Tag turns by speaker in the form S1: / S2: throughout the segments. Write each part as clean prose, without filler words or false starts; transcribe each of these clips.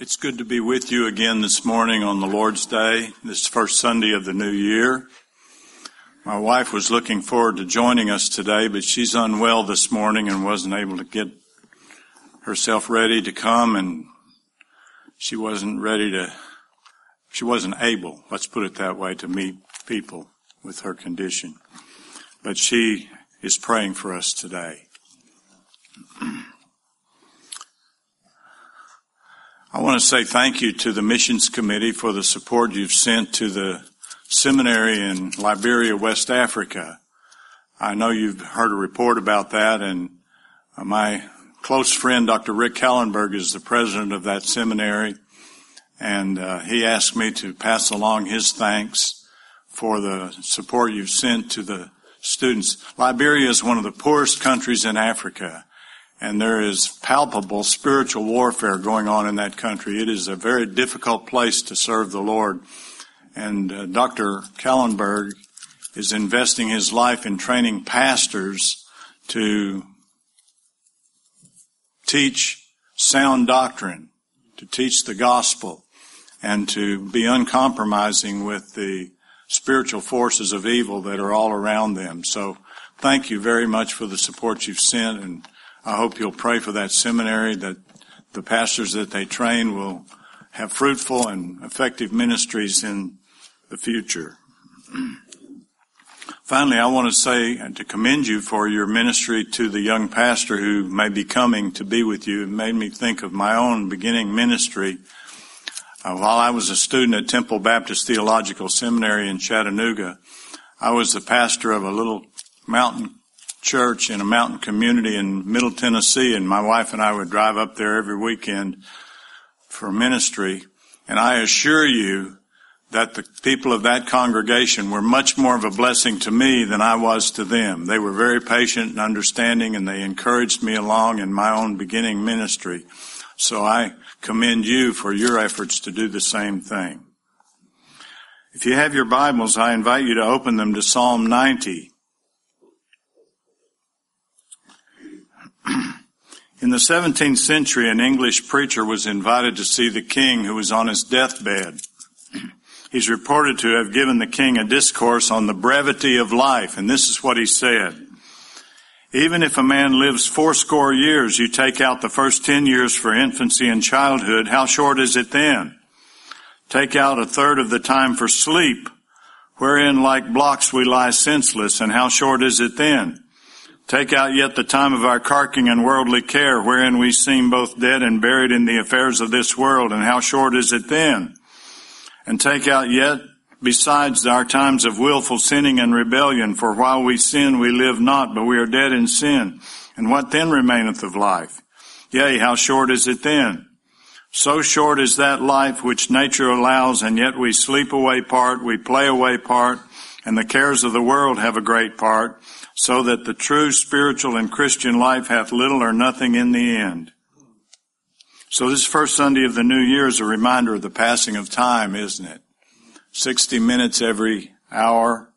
S1: It's good to be with you again this morning on the Lord's Day, this first Sunday of the new year. My wife was looking forward to joining us today, but she's unwell this morning and wasn't able to get herself ready to come, and she wasn't able, let's put it that way, to meet people with her condition. But she is praying for us today. I want to say thank you to the Missions Committee for the support you've sent to the seminary in Liberia, West Africa. I know you've heard a report about that, and my close friend, Dr. Rick Kallenberg, is the president of that seminary, and he asked me to pass along his thanks for the support you've sent to the students. Liberia is one of the poorest countries in Africa, and there is palpable spiritual warfare going on in that country. It is a very difficult place to serve the Lord. And Dr. Kallenberg is investing his life in training pastors to teach sound doctrine, to teach the gospel, and to be uncompromising with the spiritual forces of evil that are all around them. So thank you very much for the support you've sent, and I hope you'll pray for that seminary, that the pastors that they train will have fruitful and effective ministries in the future. Finally, I want to say and to commend you for your ministry to the young pastor who may be coming to be with you. It made me think of my own beginning ministry. While I was a student at Temple Baptist Theological Seminary in Chattanooga, I was the pastor of a little mountain church in a mountain community in Middle Tennessee, and my wife and I would drive up there every weekend for ministry. And I assure you that the people of that congregation were much more of a blessing to me than I was to them. They were very patient and understanding, and they encouraged me along in my own beginning ministry. So I commend you for your efforts to do the same thing. If you have your Bibles, I invite you to open them to Psalm 90. In the 17th century, an English preacher was invited to see the king who was on his deathbed. He's reported to have given the king a discourse on the brevity of life, and this is what he said. Even if a man lives 80 years, you take out the first 10 years for infancy and childhood, how short is it then? Take out a third of the time for sleep, wherein like blocks we lie senseless, and how short is it then? Take out yet the time of our carking and worldly care, wherein we seem both dead and buried in the affairs of this world, and how short is it then? And take out yet, besides our times of willful sinning and rebellion, for while we sin we live not, but we are dead in sin. And what then remaineth of life? Yea, how short is it then? So short is that life which nature allows, and yet we sleep away part, we play away part, and the cares of the world have a great part, so that the true spiritual and Christian life hath little or nothing in the end. So this first Sunday of the new year is a reminder of the passing of time, isn't it? 60 minutes every hour,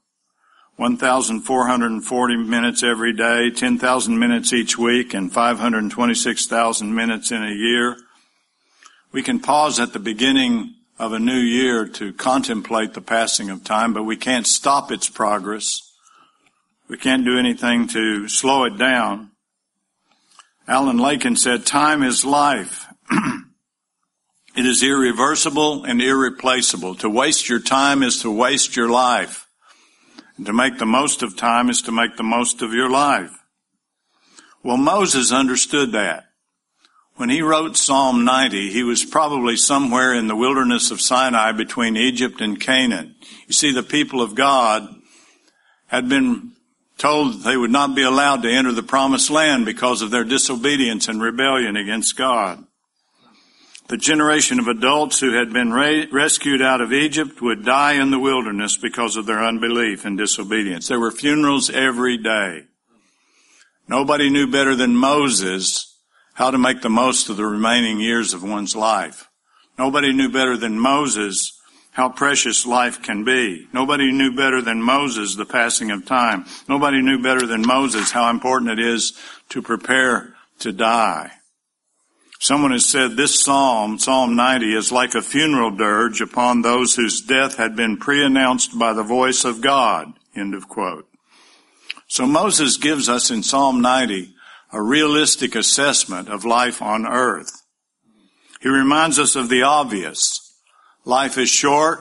S1: 1,440 minutes every day, 10,000 minutes each week, and 526,000 minutes in a year. We can pause at the beginning of a new year to contemplate the passing of time, but we can't stop its progress. We can't do anything to slow it down. Alan Lakin said, time is life. It is irreversible and irreplaceable. To waste your time is to waste your life. And to make the most of time is to make the most of your life. Well, Moses understood that. When he wrote Psalm 90, he was probably somewhere in the wilderness of Sinai between Egypt and Canaan. You see, the people of God had been told that they would not be allowed to enter the promised land because of their disobedience and rebellion against God. The generation of adults who had been rescued out of Egypt would die in the wilderness because of their unbelief and disobedience. There were funerals every day. Nobody knew better than Moses how to make the most of the remaining years of one's life. Nobody knew better than Moses how precious life can be. Nobody knew better than Moses the passing of time. Nobody knew better than Moses how important it is to prepare to die. Someone has said this psalm, Psalm 90, is like a funeral dirge upon those whose death had been pre-announced by the voice of God. End of quote. So Moses gives us in Psalm 90 a realistic assessment of life on earth. He reminds us of the obvious. Life is short.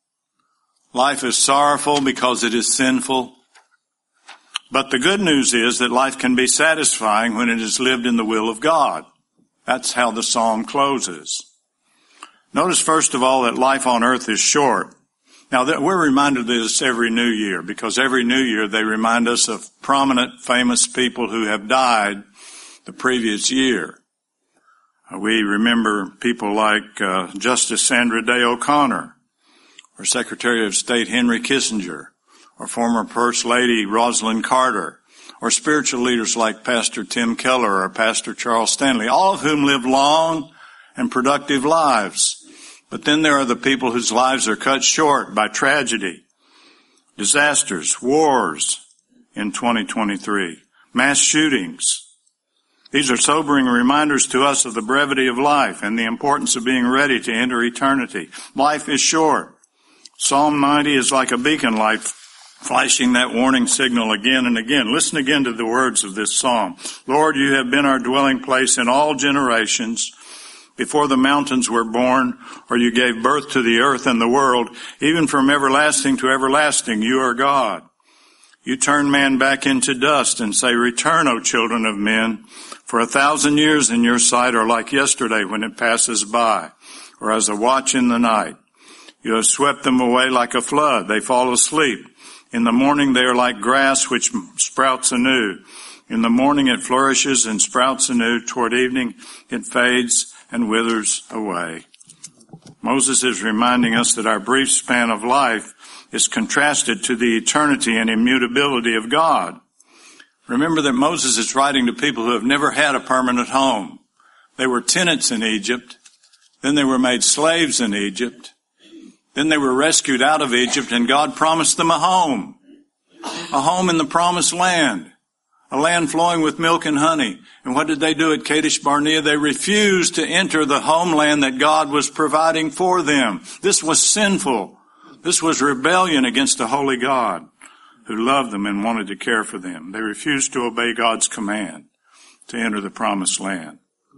S1: Life is sorrowful because it is sinful. But the good news is that life can be satisfying when it is lived in the will of God. That's how the psalm closes. Notice first of all that life on earth is short. Now we're reminded of this every new year because every new year they remind us of prominent, famous people who have died the previous year. We remember people like Justice Sandra Day O'Connor, or Secretary of State Henry Kissinger, or former First Lady Rosalind Carter, or spiritual leaders like Pastor Tim Keller or Pastor Charles Stanley, all of whom lived long and productive lives. But then there are the people whose lives are cut short by tragedy, disasters, wars in 2023, mass shootings. These are sobering reminders to us of the brevity of life and the importance of being ready to enter eternity. Life is short. Psalm 90 is like a beacon light flashing that warning signal again and again. Listen again to the words of this psalm. Lord, you have been our dwelling place in all generations. Before the mountains were born, or you gave birth to the earth and the world, even from everlasting to everlasting, you are God. You turn man back into dust and say, return, O children of men, for 1,000 years in your sight are like yesterday when it passes by, or as a watch in the night. You have swept them away like a flood. They fall asleep. In the morning they are like grass which sprouts anew. In the morning it flourishes and sprouts anew. Toward evening it fades and withers away. Moses is reminding us that our brief span of life is contrasted to the eternity and immutability of God. Remember that Moses is writing to people who have never had a permanent home. They were tenants in Egypt. Then they were made slaves in Egypt. Then they were rescued out of Egypt, and God promised them a home in the promised land, a land flowing with milk and honey. And what did they do at Kadesh Barnea? They refused to enter the homeland that God was providing for them. This was sinful. This was rebellion against a holy God who loved them and wanted to care for them. They refused to obey God's command to enter the promised land.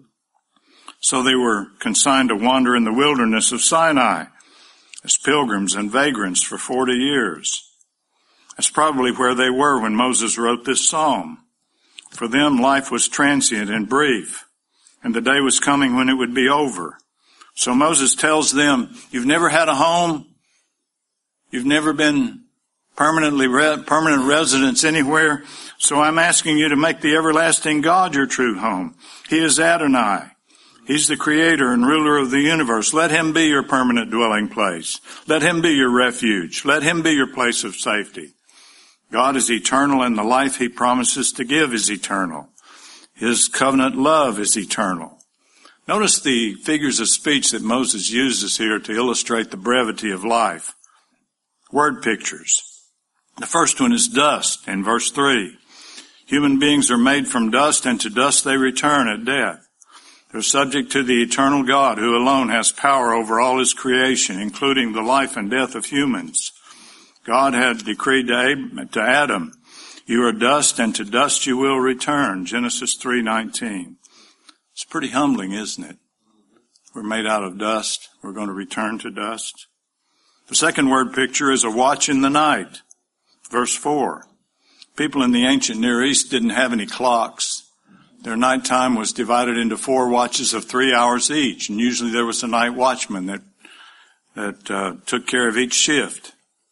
S1: So they were consigned to wander in the wilderness of Sinai as pilgrims and vagrants for 40 years. That's probably where they were when Moses wrote this psalm. For them, life was transient and brief, and the day was coming when it would be over. So Moses tells them, you've never had a home, you've never been permanent residents anywhere, so I'm asking you to make the everlasting God your true home. He is Adonai. He's the creator and ruler of the universe. Let him be your permanent dwelling place. Let him be your refuge. Let him be your place of safety. God is eternal, and the life he promises to give is eternal. His covenant love is eternal. Notice the figures of speech that Moses uses here to illustrate the brevity of life. Word pictures. The first one is dust in verse 3. Human beings are made from dust, and to dust they return at death. They're subject to the eternal God who alone has power over all his creation, including the life and death of humans. God had decreed to Adam, you are dust and to dust you will return. Genesis 3:19. It's pretty humbling, isn't it? We're made out of dust. We're going to return to dust. The second word picture is a watch in the night. Verse 4. People in the ancient Near East didn't have any clocks. Their nighttime was divided into 4 watches of 3 hours each, and usually there was a night watchman that took care of each shift.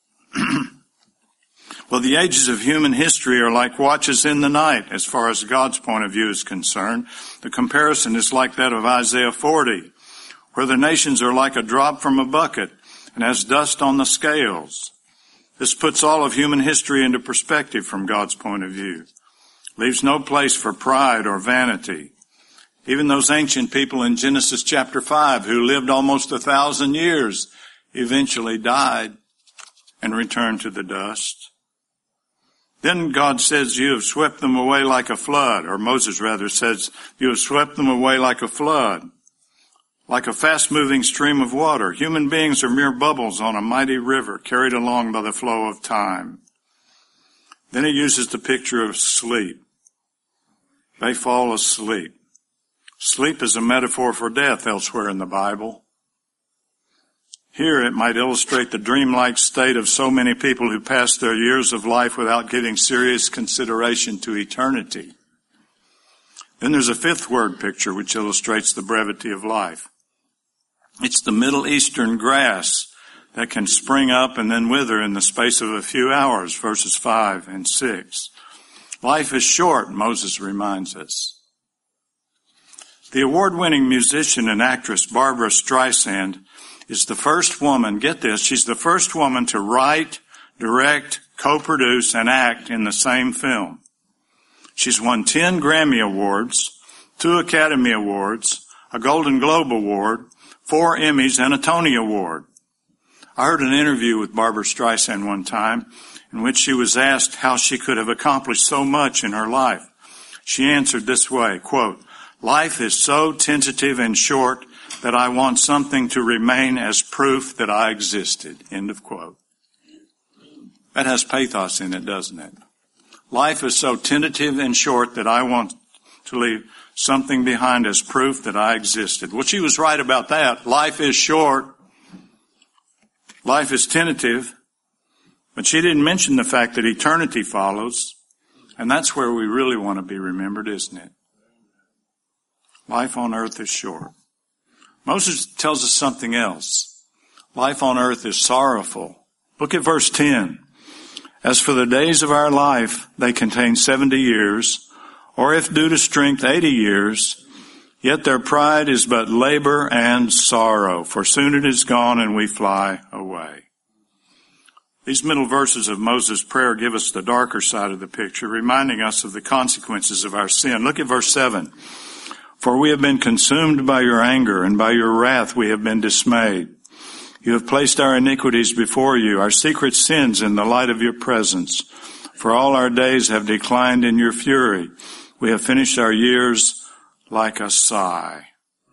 S1: Well, the ages of human history are like watches in the night, as far as God's point of view is concerned. The comparison is like that of Isaiah 40, where the nations are like a drop from a bucket and as dust on the scales. This puts all of human history into perspective from God's point of view. Leaves no place for pride or vanity. Even those ancient people in Genesis chapter 5 who lived almost 1,000 years eventually died and returned to the dust. Then God says, you have swept them away like a flood, or Moses rather says, you have swept them away like a flood, like a fast-moving stream of water. Human beings are mere bubbles on a mighty river carried along by the flow of time. Then he uses the picture of sleep. They fall asleep. Sleep is a metaphor for death elsewhere in the Bible. Here it might illustrate the dreamlike state of so many people who pass their years of life without giving serious consideration to eternity. Then there's a fifth word picture which illustrates the brevity of life. It's the Middle Eastern grass that can spring up and then wither in the space of a few hours, verses 5 and 6. Life is short, Moses reminds us. The award-winning musician and actress Barbra Streisand is the first woman, get this, she's the first woman to write, direct, co-produce, and act in the same film. She's won 10 Grammy Awards, 2 Academy Awards, a Golden Globe Award, 4 Emmys, and a Tony Award. I heard an interview with Barbra Streisand one time in which she was asked how she could have accomplished so much in her life. She answered this way, quote, "Life is so tentative and short that I want something to remain as proof that I existed." End of quote. That has pathos in it, doesn't it? Life is so tentative and short that I want to leave something behind as proof that I existed. Well, she was right about that. Life is short. Life is tentative. But she didn't mention the fact that eternity follows. And that's where we really want to be remembered, isn't it? Life on earth is short. Moses tells us something else. Life on earth is sorrowful. Look at verse 10. "As for the days of our life, they contain 70 years, or if due to strength, 80 years. Yet their pride is but labor and sorrow, for soon it is gone and we fly away." These middle verses of Moses' prayer give us the darker side of the picture, reminding us of the consequences of our sin. Look at verse 7. "For we have been consumed by your anger, and by your wrath we have been dismayed. You have placed our iniquities before you, our secret sins in the light of your presence. For all our days have declined in your fury. We have finished our years like a sigh."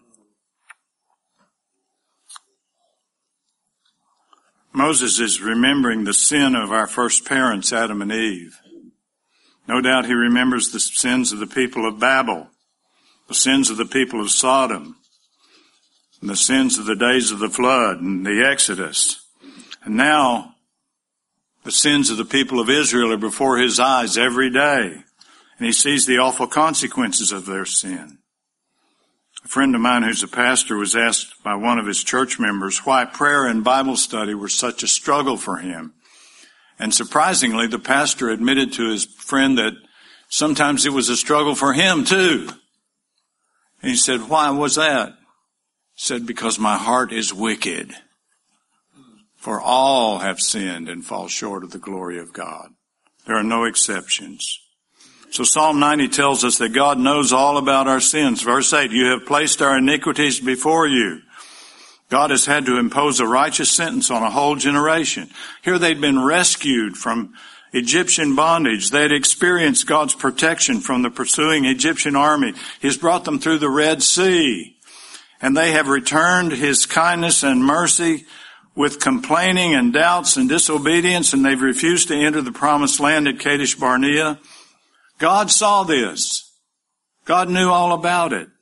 S1: Moses is remembering the sin of our first parents, Adam and Eve. No doubt he remembers the sins of the people of Babel, the sins of the people of Sodom, and the sins of the days of the flood and the Exodus. And now the sins of the people of Israel are before his eyes every day, and he sees the awful consequences of their sin. A friend of mine who's a pastor was asked by one of his church members why prayer and Bible study were such a struggle for him. And surprisingly, the pastor admitted to his friend that sometimes it was a struggle for him too. And he said, "Why was that?" He said, "Because my heart is wicked. For all have sinned and fall short of the glory of God." There are no exceptions. So Psalm 90 tells us that God knows all about our sins. Verse 8, "You have placed our iniquities before you." God has had to impose a righteous sentence on a whole generation. Here they'd been rescued from Egyptian bondage. They had experienced God's protection from the pursuing Egyptian army. He's brought them through the Red Sea. And they have returned his kindness and mercy with complaining and doubts and disobedience, and they've refused to enter the promised land at Kadesh Barnea. God saw this. God knew all about it.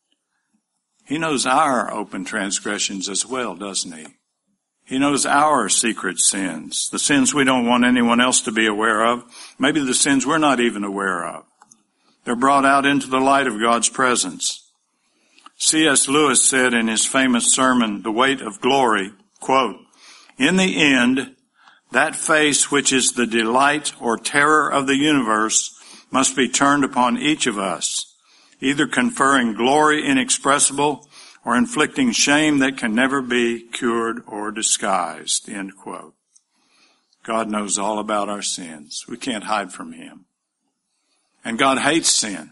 S1: He knows our open transgressions as well, doesn't he? He knows our secret sins, the sins we don't want anyone else to be aware of, maybe the sins we're not even aware of. They're brought out into the light of God's presence. C.S. Lewis said in his famous sermon, The Weight of Glory, quote, "In the end, that face which is the delight or terror of the universe must be turned upon each of us, either conferring glory inexpressible or inflicting shame that can never be cured or disguised." End quote. God knows all about our sins. We can't hide from him. And God hates sin.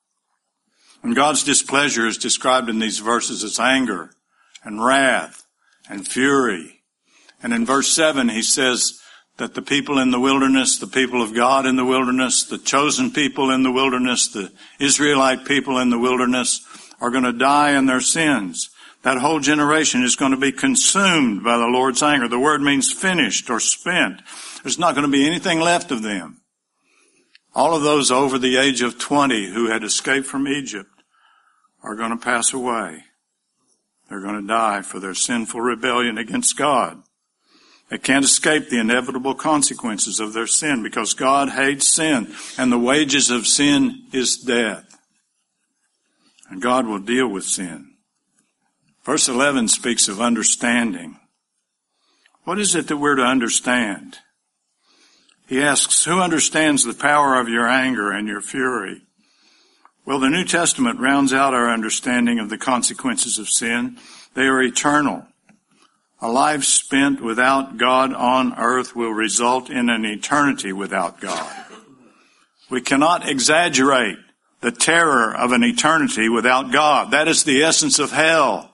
S1: And God's displeasure is described in these verses as anger and wrath and fury. And in verse 7 he says that the people in the wilderness, the people of God in the wilderness, the chosen people in the wilderness, the Israelite people in the wilderness are going to die in their sins. That whole generation is going to be consumed by the Lord's anger. The word means finished or spent. There's not going to be anything left of them. All of those over the age of 20 who had escaped from Egypt are going to pass away. They're going to die for their sinful rebellion against God. They can't escape the inevitable consequences of their sin because God hates sin, and the wages of sin is death. And God will deal with sin. Verse 11 speaks of understanding. What is it that we're to understand? He asks, who understands the power of your anger and your fury? Well, the New Testament rounds out our understanding of the consequences of sin. They are eternal. A life spent without God on earth will result in an eternity without God. We cannot exaggerate the terror of an eternity without God. That is the essence of hell.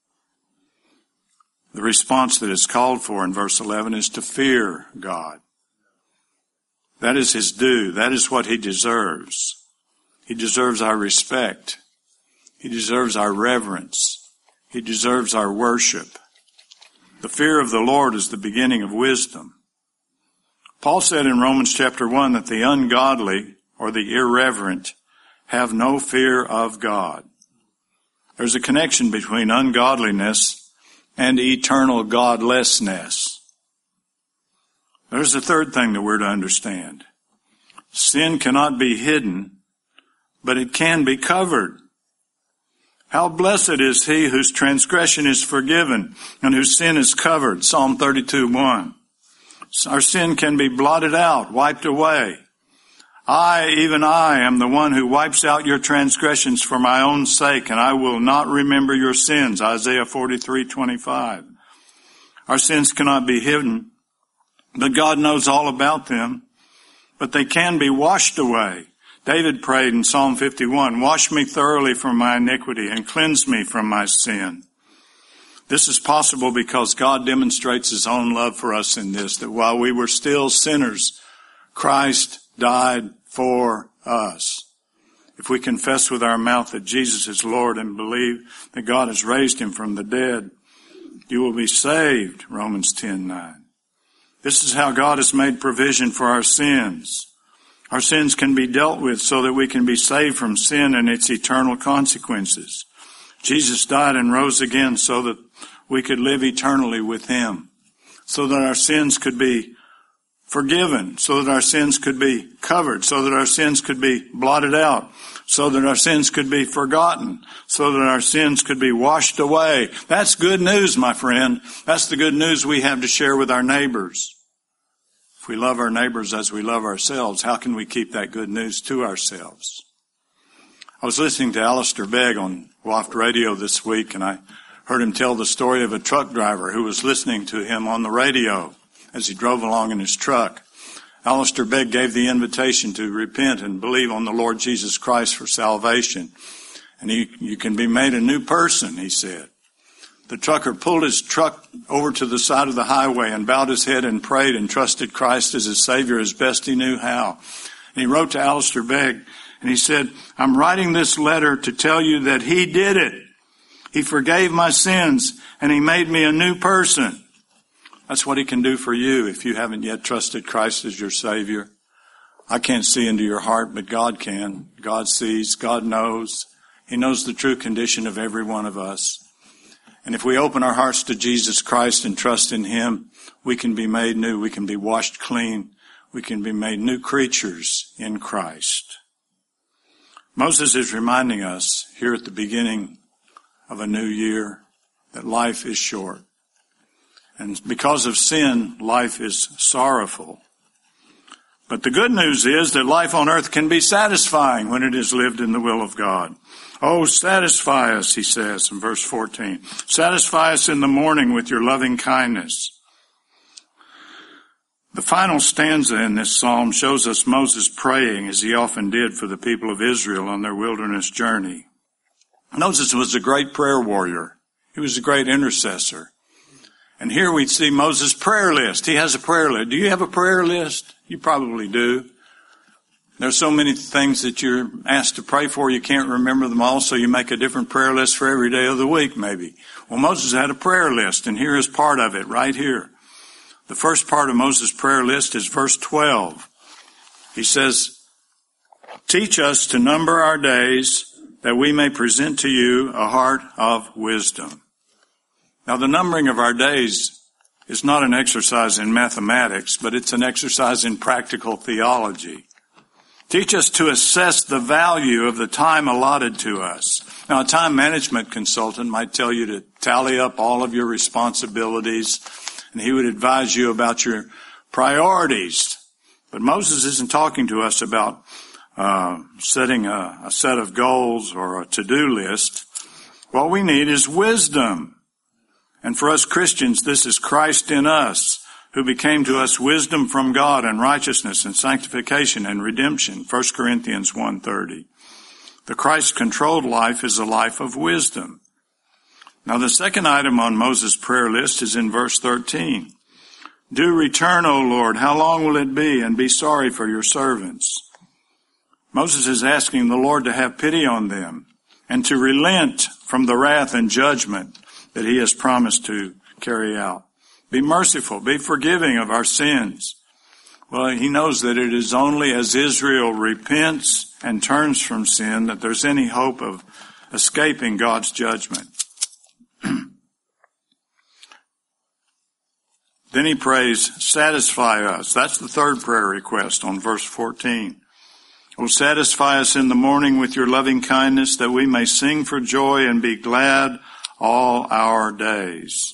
S1: The response that is called for in verse 11 is to fear God. That is his due. That is what he deserves. He deserves our respect. He deserves our reverence. He deserves our worship. The fear of the Lord is the beginning of wisdom. Paul said in Romans chapter 1 that the ungodly or the irreverent have no fear of God. There's a connection between ungodliness and eternal godlessness. There's a third thing that we're to understand. Sin cannot be hidden, but it can be covered. How blessed is he whose transgression is forgiven and whose sin is covered. Psalm 32:1. Our sin can be blotted out, wiped away. Even I, am the one who wipes out your transgressions for my own sake, and I will not remember your sins. Isaiah 43:25. Our sins cannot be hidden, but God knows all about them. But they can be washed away. David prayed in Psalm 51, wash me thoroughly from my iniquity and cleanse me from my sin. This is possible because God demonstrates his own love for us in this, that while we were still sinners, Christ died for us. If we confess with our mouth that Jesus is Lord and believe that God has raised him from the dead, you will be saved, Romans 10:9. This is how God has made provision for our sins. Our sins can be dealt with so that we can be saved from sin and its eternal consequences. Jesus died and rose again so that we could live eternally with him, so that our sins could be forgiven, so that our sins could be covered, so that our sins could be blotted out, so that our sins could be forgotten, so that our sins could be washed away. That's good news, my friend. That's the good news we have to share with our neighbors. If we love our neighbors as we love ourselves, how can we keep that good news to ourselves? I was listening to Alistair Begg on Waft Radio this week, and I heard him tell the story of a truck driver who was listening to him on the radio as he drove along in his truck. Alistair Begg gave the invitation to repent and believe on the Lord Jesus Christ for salvation. And you can be made a new person, he said. The trucker pulled his truck over to the side of the highway and bowed his head and prayed and trusted Christ as his Savior as best he knew how. And he wrote to Alistair Begg and he said, I'm writing this letter to tell you that he did it. He forgave my sins and he made me a new person. That's what he can do for you if you haven't yet trusted Christ as your Savior. I can't see into your heart, but God can. God sees. God knows. He knows the true condition of every one of us. And if we open our hearts to Jesus Christ and trust in him, we can be made new. We can be washed clean. We can be made new creatures in Christ. Moses is reminding us here at the beginning of a new year that life is short. And because of sin, life is sorrowful. But the good news is that life on earth can be satisfying when it is lived in the will of God. Oh, satisfy us, he says in verse 14. Satisfy us in the morning with your loving kindness. The final stanza in this psalm shows us Moses praying, as he often did for the people of Israel on their wilderness journey. Moses was a great prayer warrior. He was a great intercessor. And here we see Moses' prayer list. He has a prayer list. Do you have a prayer list? You probably do. There's so many things that you're asked to pray for, you can't remember them all, so you make a different prayer list for every day of the week, maybe. Well, Moses had a prayer list, and here is part of it right here. The first part of Moses' prayer list is verse 12. He says, "Teach us to number our days, that we may present to you a heart of wisdom." Now, the numbering of our days is not an exercise in mathematics, but it's an exercise in practical theology. Teach us to assess the value of the time allotted to us. Now, a time management consultant might tell you to tally up all of your responsibilities, and he would advise you about your priorities. But Moses isn't talking to us about setting a set of goals or a to-do list. What we need is wisdom. And for us Christians, this is Christ in us, who became to us wisdom from God and righteousness and sanctification and redemption. 1 Corinthians 1:30. The Christ-controlled life is a life of wisdom. Now, the second item on Moses' prayer list is in verse 13. "Do return, O Lord, how long will it be? And be sorry for your servants." Moses is asking the Lord to have pity on them and to relent from the wrath and judgment that he has promised to carry out. Be merciful, be forgiving of our sins. Well, he knows that it is only as Israel repents and turns from sin that there's any hope of escaping God's judgment. Then he prays, "Satisfy us." That's the third prayer request on verse 14. "O satisfy us in the morning with your loving kindness, that we may sing for joy and be glad all our days."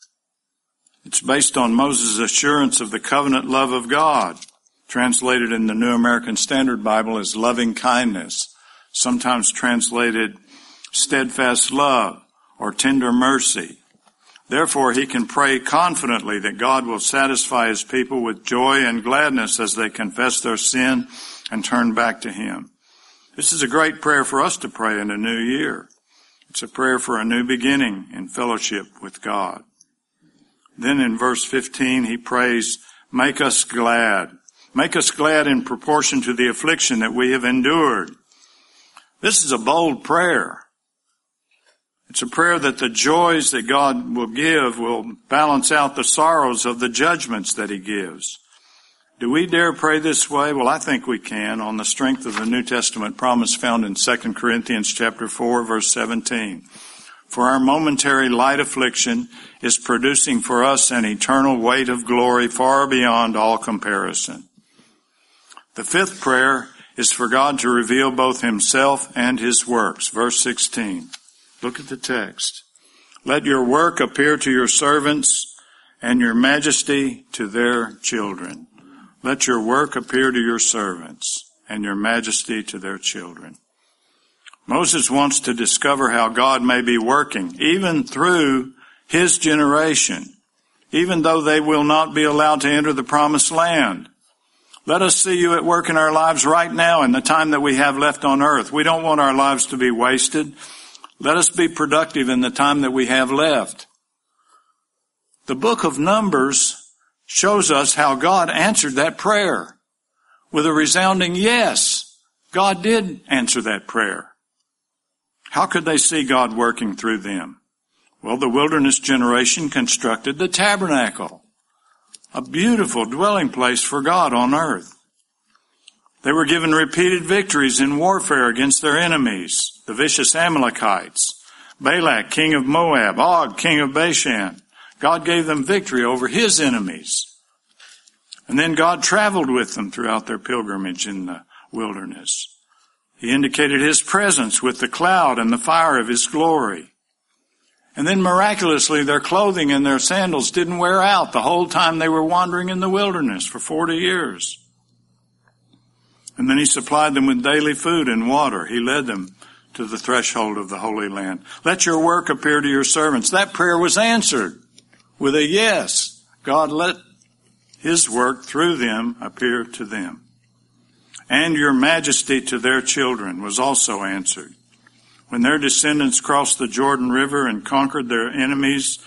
S1: It's based on Moses' assurance of the covenant love of God, translated in the New American Standard Bible as loving kindness, sometimes translated steadfast love or tender mercy. Therefore, he can pray confidently that God will satisfy his people with joy and gladness as they confess their sin and turn back to him. This is a great prayer for us to pray in a new year. It's a prayer for a new beginning in fellowship with God. Then in verse 15, he prays, "Make us glad. Make us glad in proportion to the affliction that we have endured." This is a bold prayer. It's a prayer that the joys that God will give will balance out the sorrows of the judgments that he gives. Do we dare pray this way? Well, I think we can on the strength of the New Testament promise found in 2 Corinthians chapter 4, verse 17. "For our momentary light affliction is producing for us an eternal weight of glory far beyond all comparison." The fifth prayer is for God to reveal both himself and his works. Verse 16. Look at the text. "Let your work appear to your servants and your majesty to their children." Let your work appear to your servants and your majesty to their children. Moses wants to discover how God may be working, even through his generation, even though they will not be allowed to enter the promised land. Let us see you at work in our lives right now in the time that we have left on earth. We don't want our lives to be wasted. Let us be productive in the time that we have left. The book of Numbers shows us how God answered that prayer with a resounding yes. God did answer that prayer. How could they see God working through them? Well, the wilderness generation constructed the tabernacle, a beautiful dwelling place for God on earth. They were given repeated victories in warfare against their enemies, the vicious Amalekites, Balak, king of Moab, Og, king of Bashan. God gave them victory over his enemies. And then God traveled with them throughout their pilgrimage in the wilderness. He indicated his presence with the cloud and the fire of his glory. And then miraculously, their clothing and their sandals didn't wear out the whole time they were wandering in the wilderness for 40 years. And then he supplied them with daily food and water. He led them to the threshold of the Holy Land. Let your work appear to your servants. That prayer was answered with a yes. God let his work through them appear to them. And your majesty to their children was also answered. When their descendants crossed the Jordan River and conquered their enemies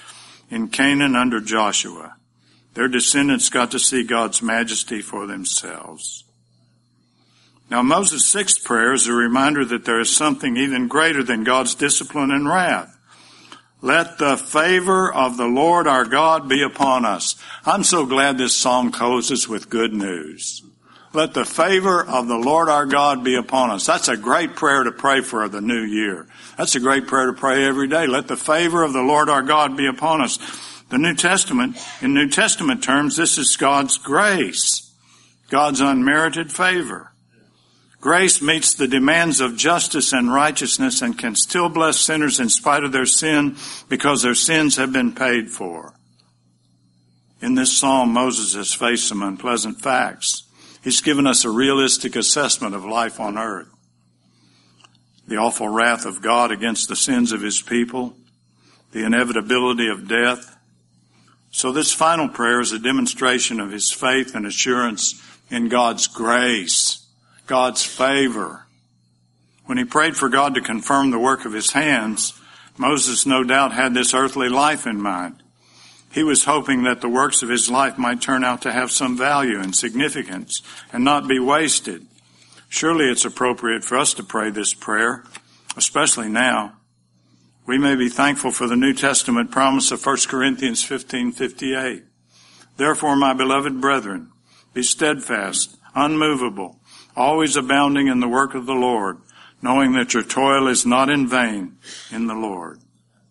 S1: in Canaan under Joshua. Their descendants got to see God's majesty for themselves. Now, Moses' sixth prayer is a reminder that there is something even greater than God's discipline and wrath. Let the favor of the Lord our God be upon us. I'm so glad this psalm closes with good news. Let the favor of the Lord our God be upon us. That's a great prayer to pray for the new year. That's a great prayer to pray every day. Let the favor of the Lord our God be upon us. In New Testament terms, this is God's grace, God's unmerited favor. Grace meets the demands of justice and righteousness and can still bless sinners in spite of their sin because their sins have been paid for. In this psalm, Moses has faced some unpleasant facts. He's given us a realistic assessment of life on earth. The awful wrath of God against the sins of his people, the inevitability of death. So this final prayer is a demonstration of his faith and assurance in God's grace, God's favor. When he prayed for God to confirm the work of his hands, Moses no doubt had this earthly life in mind. He was hoping that the works of his life might turn out to have some value and significance and not be wasted. Surely it's appropriate for us to pray this prayer, especially now. We may be thankful for the New Testament promise of 1 Corinthians 15:58. Therefore, my beloved brethren, be steadfast, unmovable, always abounding in the work of the Lord, knowing that your toil is not in vain in the Lord.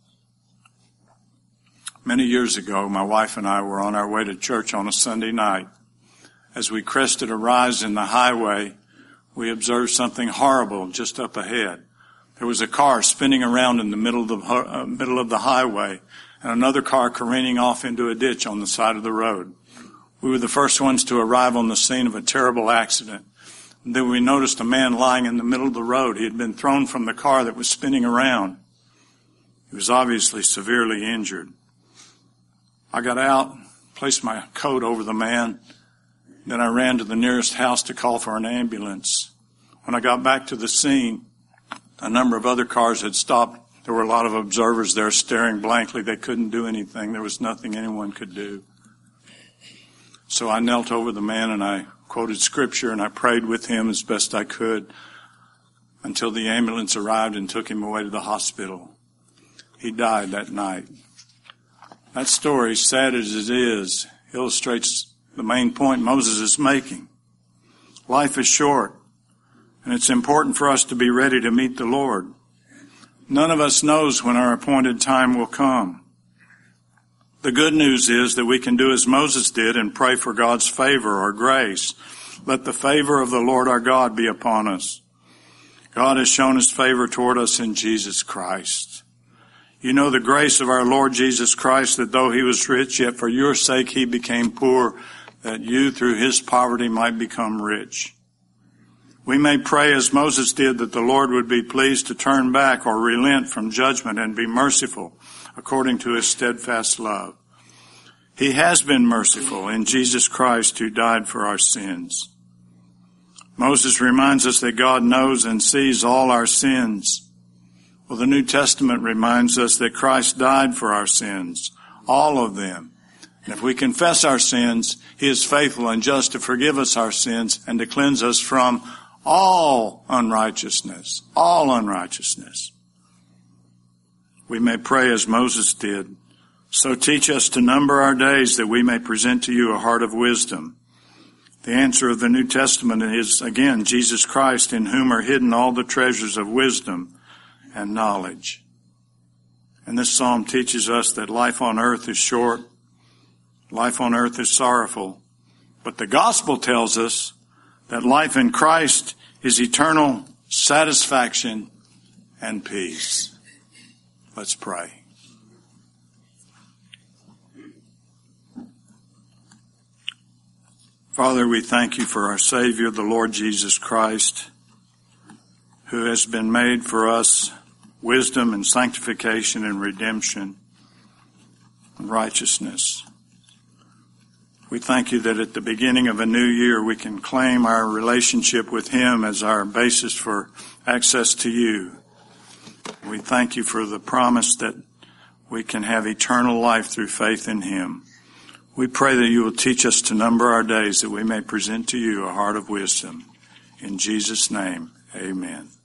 S1: Many years ago, my wife and I were on our way to church on a Sunday night. As we crested a rise in the highway, we observed something horrible just up ahead. There was a car spinning around in the middle of the highway and another car careening off into a ditch on the side of the road. We were the first ones to arrive on the scene of a terrible accident. And then we noticed a man lying in the middle of the road. He had been thrown from the car that was spinning around. He was obviously severely injured. I got out, placed my coat over the man. Then I ran to the nearest house to call for an ambulance. When I got back to the scene, a number of other cars had stopped. There were a lot of observers there staring blankly. They couldn't do anything. There was nothing anyone could do. So I knelt over the man and I quoted scripture and I prayed with him as best I could until the ambulance arrived and took him away to the hospital. He died that night. That story, sad as it is, illustrates the main point Moses is making. Life is short. And it's important for us to be ready to meet the Lord. None of us knows when our appointed time will come. The good news is that we can do as Moses did and pray for God's favor or grace. Let the favor of the Lord our God be upon us. God has shown his favor toward us in Jesus Christ. You know the grace of our Lord Jesus Christ, that though he was rich, yet for your sake he became poor, that you through his poverty might become rich. We may pray as Moses did that the Lord would be pleased to turn back or relent from judgment and be merciful according to his steadfast love. He has been merciful in Jesus Christ who died for our sins. Moses reminds us that God knows and sees all our sins. Well, the New Testament reminds us that Christ died for our sins, all of them. And if we confess our sins, he is faithful and just to forgive us our sins and to cleanse us from all unrighteousness, all unrighteousness. We may pray as Moses did. So teach us to number our days that we may present to you a heart of wisdom. The answer of the New Testament is, again, Jesus Christ, in whom are hidden all the treasures of wisdom and knowledge. And this psalm teaches us that life on earth is short, life on earth is sorrowful. But the gospel tells us that life in Christ is eternal satisfaction and peace. Let's pray. Father, we thank you for our Savior, the Lord Jesus Christ, who has been made for us wisdom and sanctification and redemption and righteousness. We thank you that at the beginning of a new year we can claim our relationship with him as our basis for access to you. We thank you for the promise that we can have eternal life through faith in him. We pray that you will teach us to number our days, that we may present to you a heart of wisdom. In Jesus' name, amen.